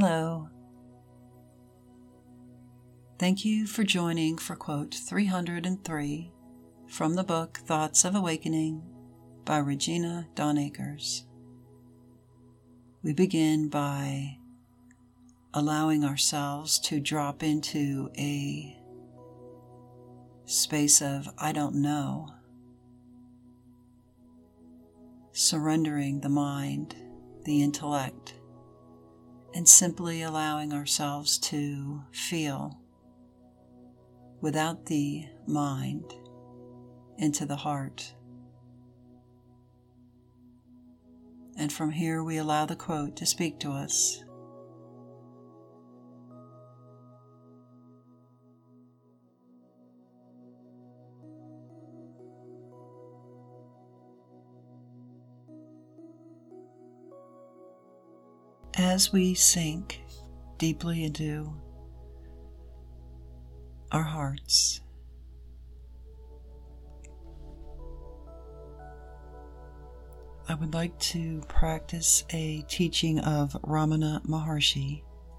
Hello. Thank you for joining for quote 303 from the book Thoughts of Awakening by Regina Dawn Akers. We begin by allowing ourselves to drop into a space of I don't know, surrendering the mind, the intellect, and simply allowing ourselves to feel without the mind into the heart. And from here we allow the quote to speak to us. As we sink deeply into our hearts, I would like to practice a teaching of Ramana Maharshi.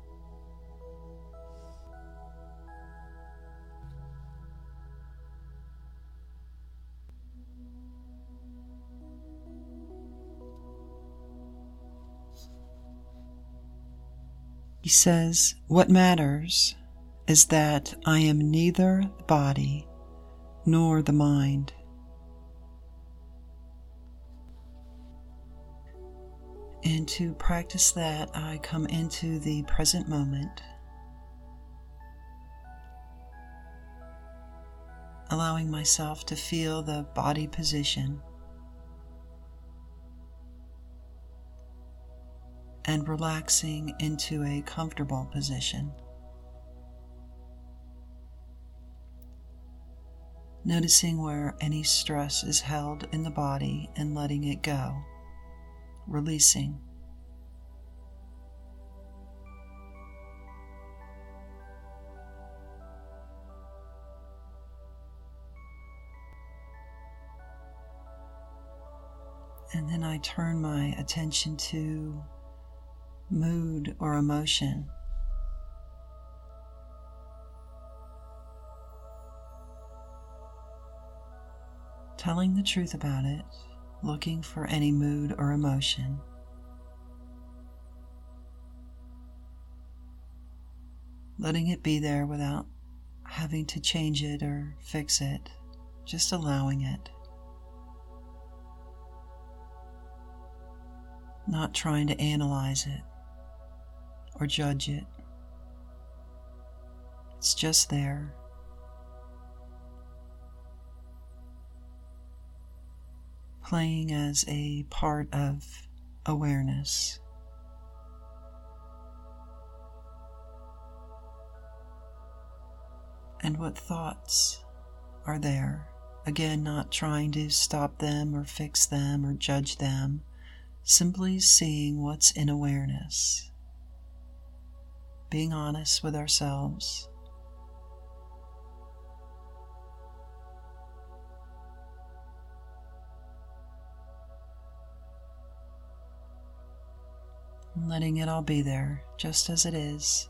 He says, "What matters is that I am neither the body nor the mind. And to practice that, I come into the present moment, allowing myself to feel the body position and relaxing into a comfortable position. Noticing where any stress is held in the body and letting it go, releasing. And then I turn my attention to mood or emotion. Telling the truth about it, looking for any mood or emotion. Letting it be there without having to change it or fix it, just allowing it. Not trying to analyze it or judge it. It's just there. Playing as a part of awareness. And what thoughts are there? Again, not trying to stop them or fix them or judge them. Simply seeing what's in awareness. Being honest with ourselves. Letting it all be there, just as it is.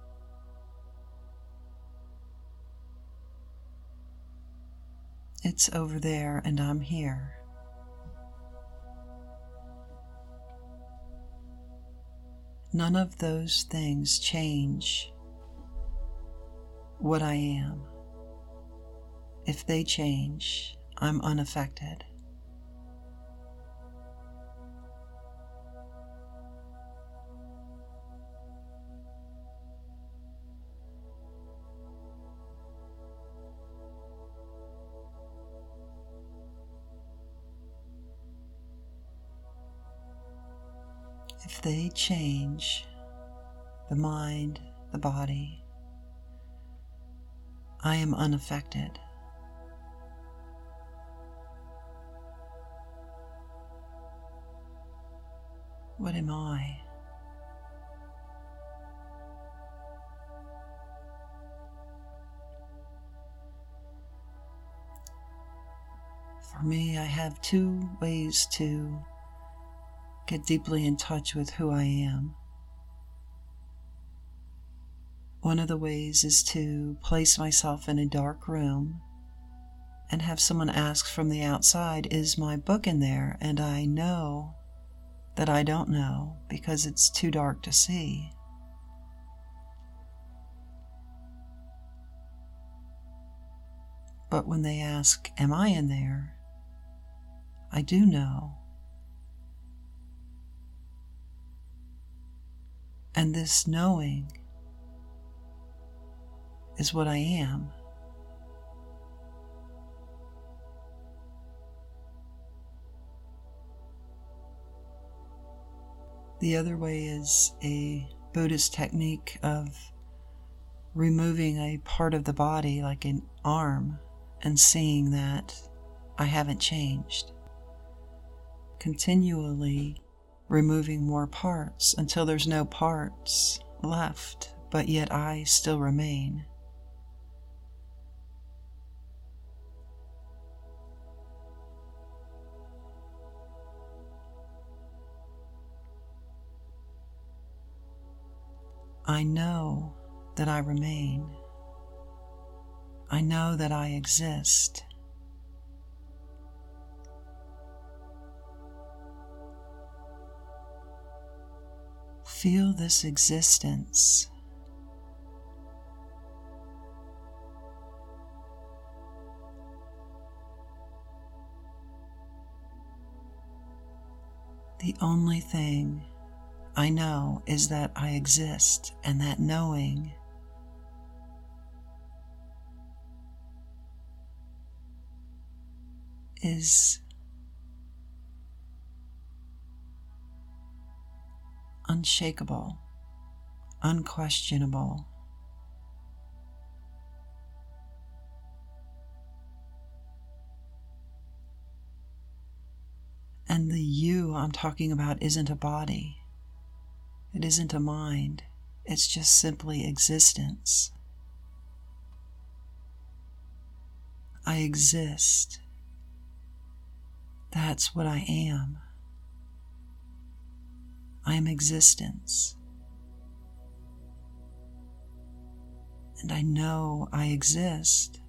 It's over there and I'm here. None of those things change what I am. If they change, I'm unaffected. If they change, the mind, the body, I am unaffected. What am I? For me, I have two ways to get deeply in touch with who I am. One of the ways is to place myself in a dark room and have someone ask from the outside, is my book in there? And I know that I don't know because it's too dark to see. But when they ask, am I in there? I do know. And this knowing is what I am. The other way is a Buddhist technique of removing a part of the body, like an arm, and seeing that I haven't changed. Continually removing more parts until there's no parts left, but yet I still remain. I know that I remain. I know that I exist. Feel this existence. The only thing I know is that I exist, and that knowing is unshakable, unquestionable. And the you I'm talking about isn't a body. It isn't a mind. It's just simply existence. I exist. That's what I am. I am existence. And I know I exist.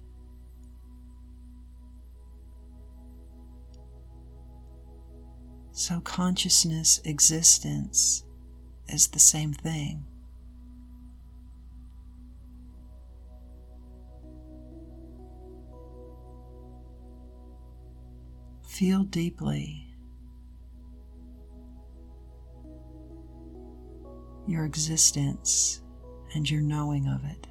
So consciousness, existence is the same thing. Feel deeply your existence and your knowing of it.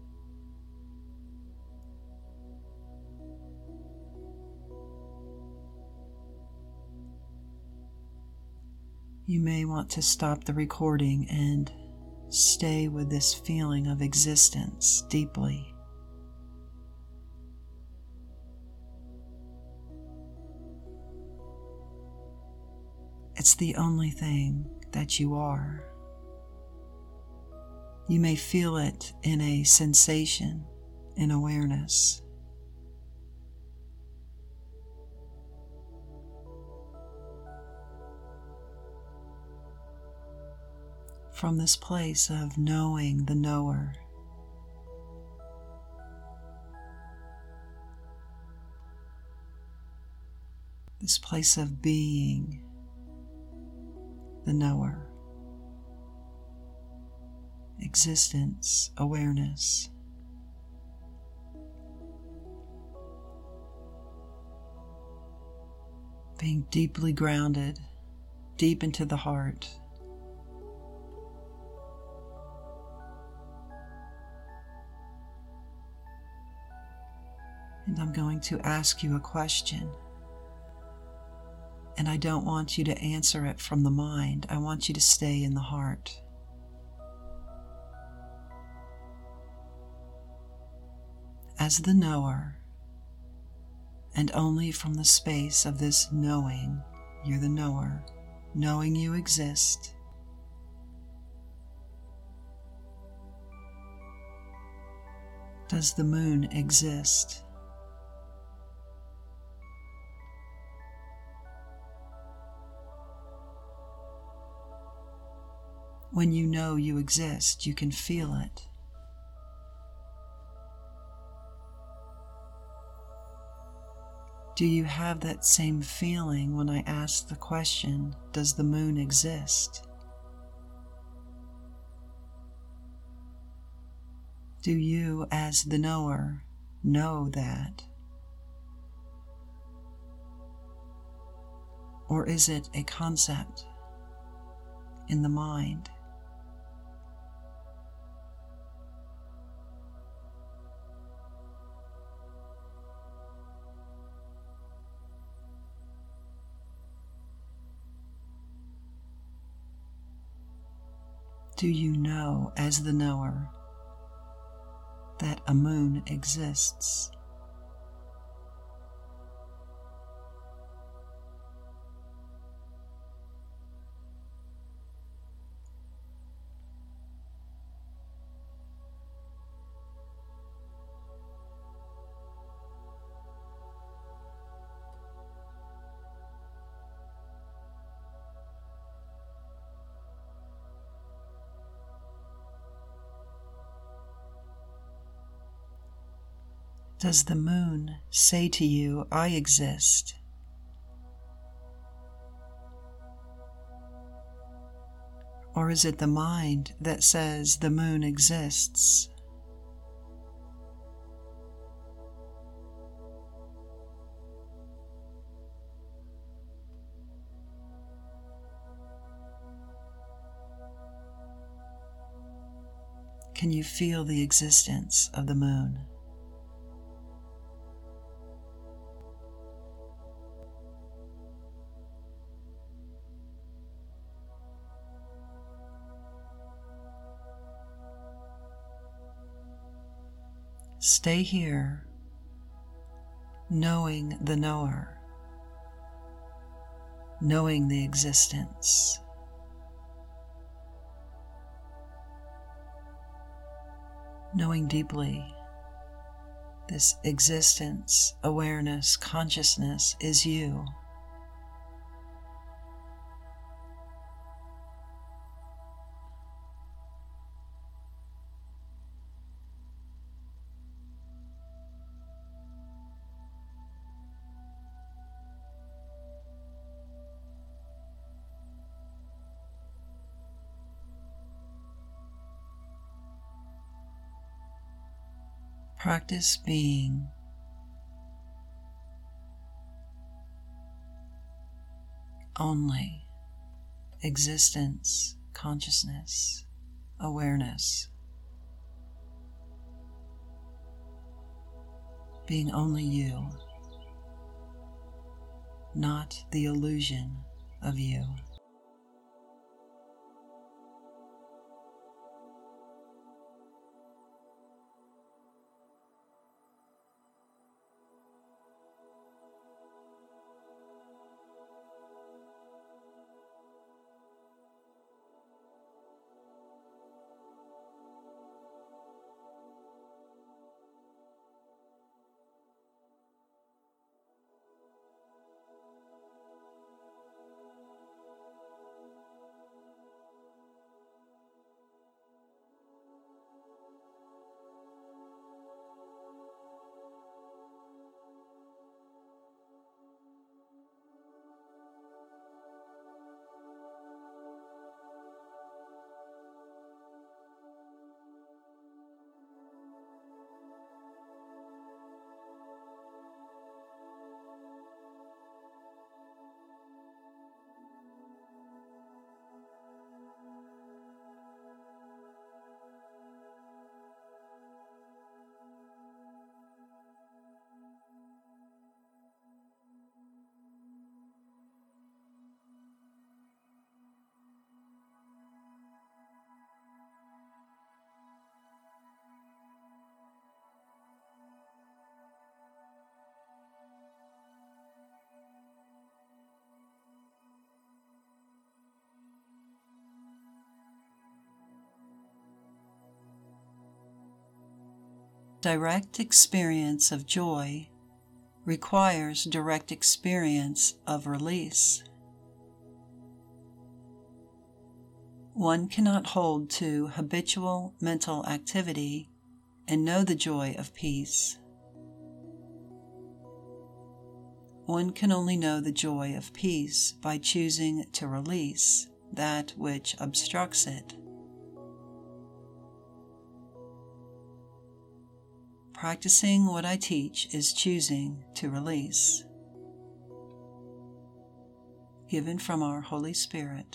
You may want to stop the recording and stay with this feeling of existence deeply. It's the only thing that you are. You may feel it in a sensation, in awareness. From this place of knowing the knower, this place of being the knower, existence, awareness. Being deeply grounded, deep into the heart. And I'm going to ask you a question. And I don't want you to answer it from the mind. I want you to stay in the heart. As the knower, and only from the space of this knowing, you're the knower, knowing you exist. Does the moon exist? When you know you exist, you can feel it. Do you have that same feeling when I ask the question, does the moon exist? Do you, as the knower, know that? Or is it a concept in the mind? Do you know, as the knower, that a moon exists? Does the moon say to you, I exist? Or is it the mind that says the moon exists? Can you feel the existence of the moon? Stay here, knowing the knower, knowing the existence. Knowing deeply this existence, awareness, consciousness is you. Practice being only existence, consciousness, awareness. Being only you, not the illusion of you. Direct experience of joy requires direct experience of release. One cannot hold to habitual mental activity and know the joy of peace. One can only know the joy of peace by choosing to release that which obstructs it. Practicing what I teach is choosing to release. Given from our Holy Spirit.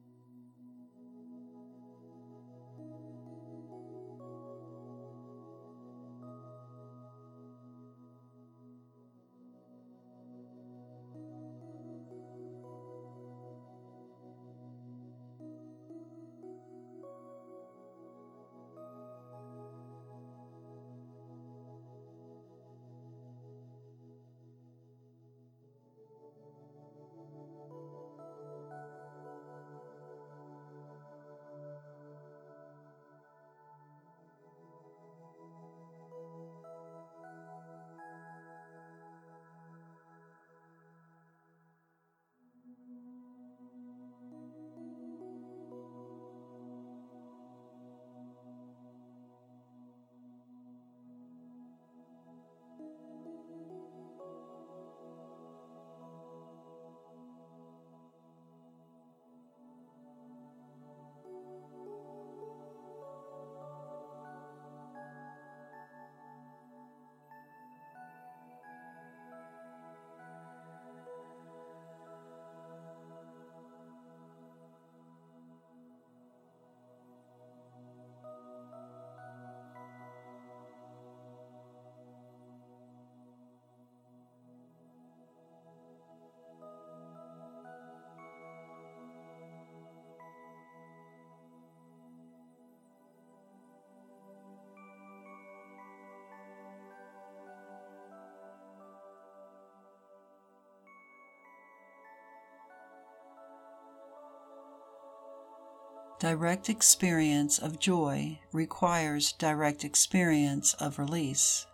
Direct experience of joy requires direct experience of release.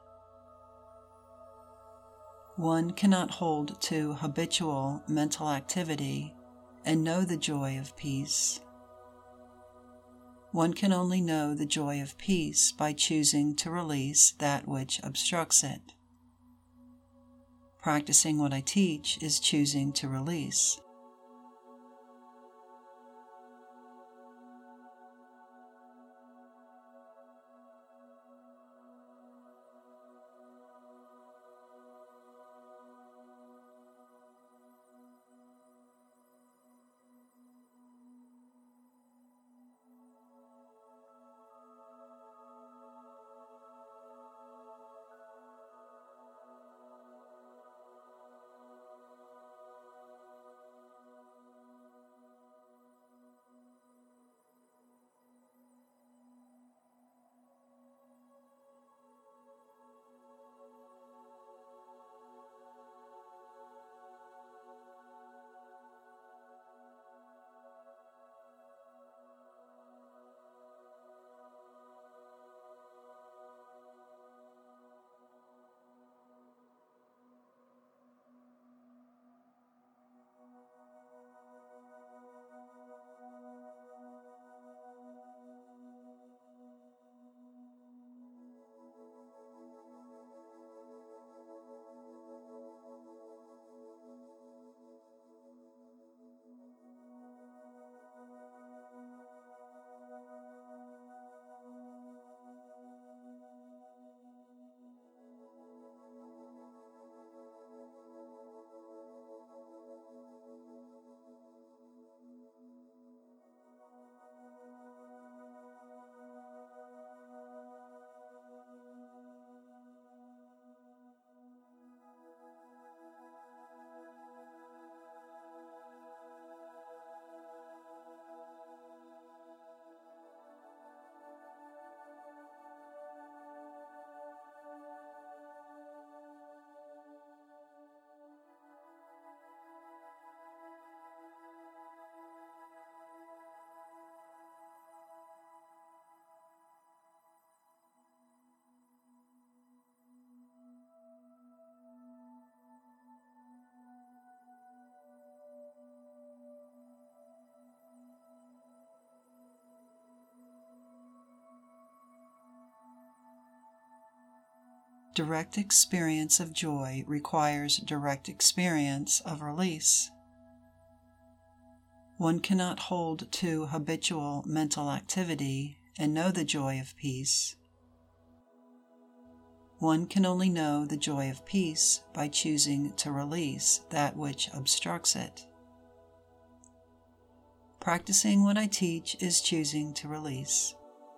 One cannot hold to habitual mental activity and know the joy of peace. One can only know the joy of peace by choosing to release that which obstructs it. Practicing what I teach is choosing to release. Direct experience of joy requires direct experience of release. One cannot hold to habitual mental activity and know the joy of peace. One can only know the joy of peace by choosing to release that which obstructs it. Practicing what I teach is choosing to release.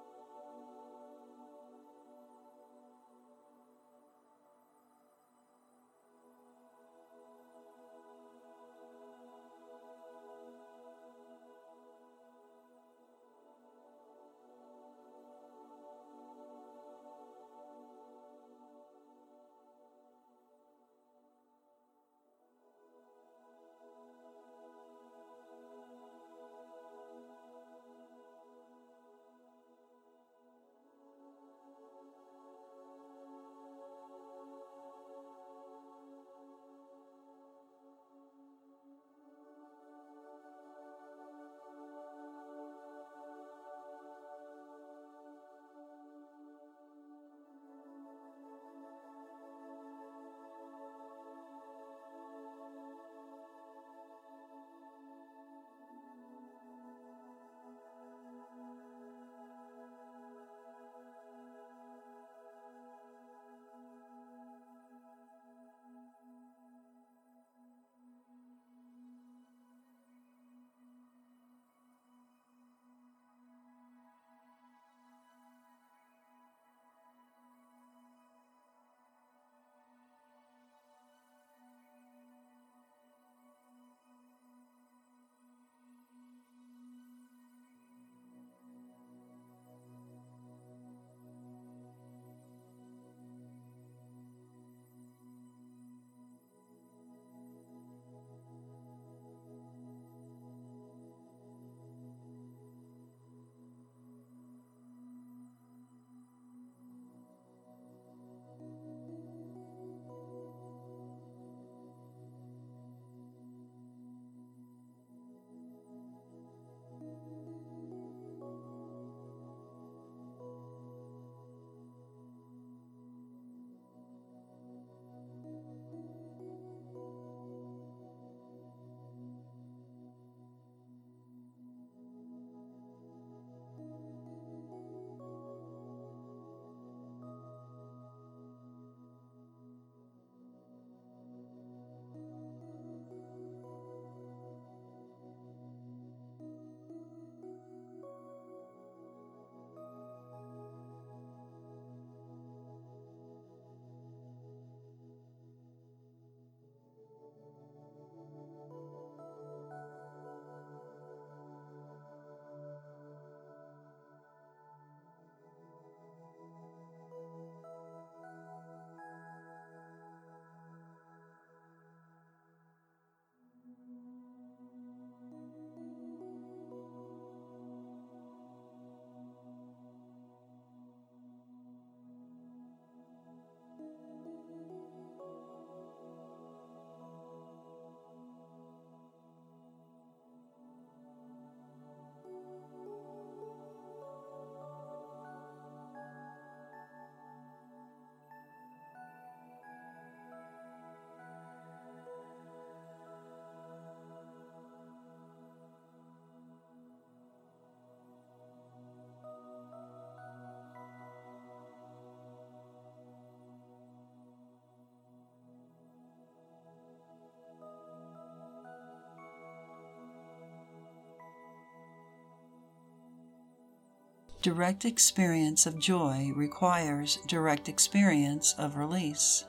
Direct experience of joy requires direct experience of release.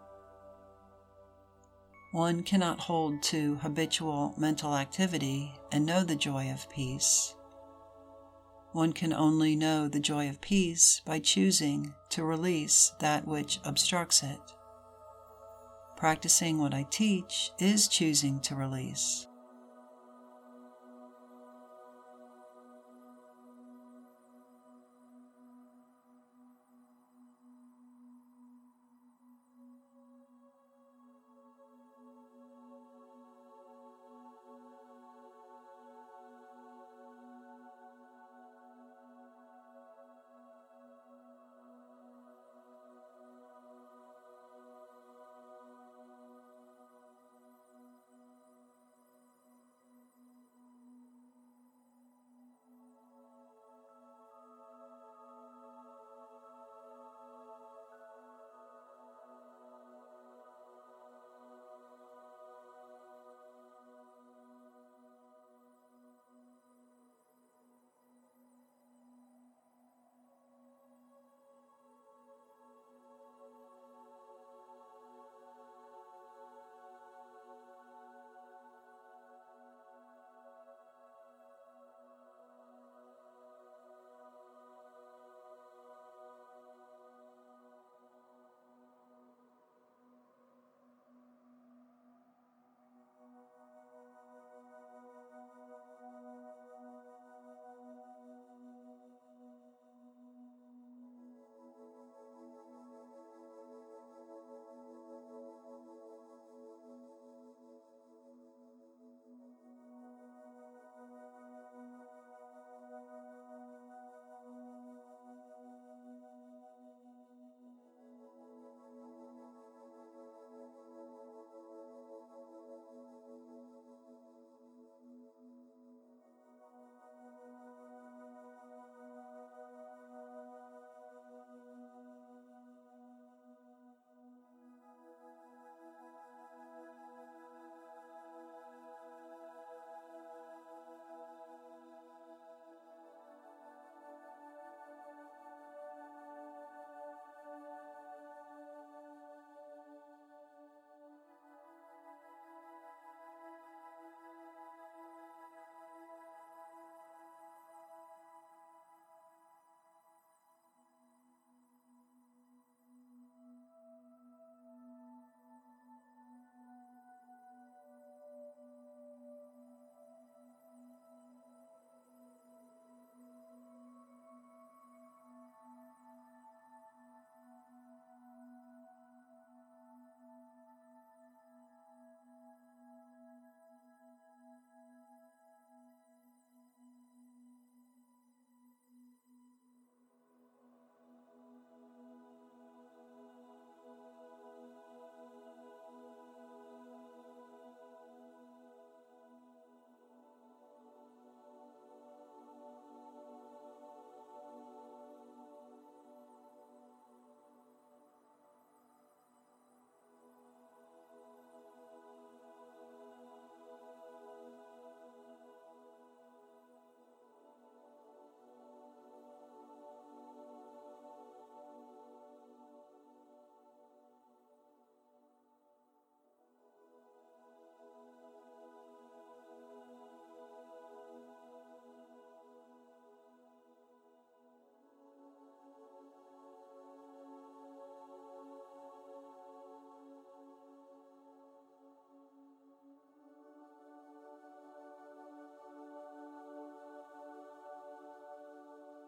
One cannot hold to habitual mental activity and know the joy of peace. One can only know the joy of peace by choosing to release that which obstructs it. Practicing what I teach is choosing to release.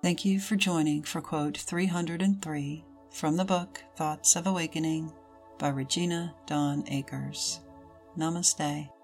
Thank you for joining for quote 303 from the book Thoughts of Awakening by Regina Dawn Akers. Namaste.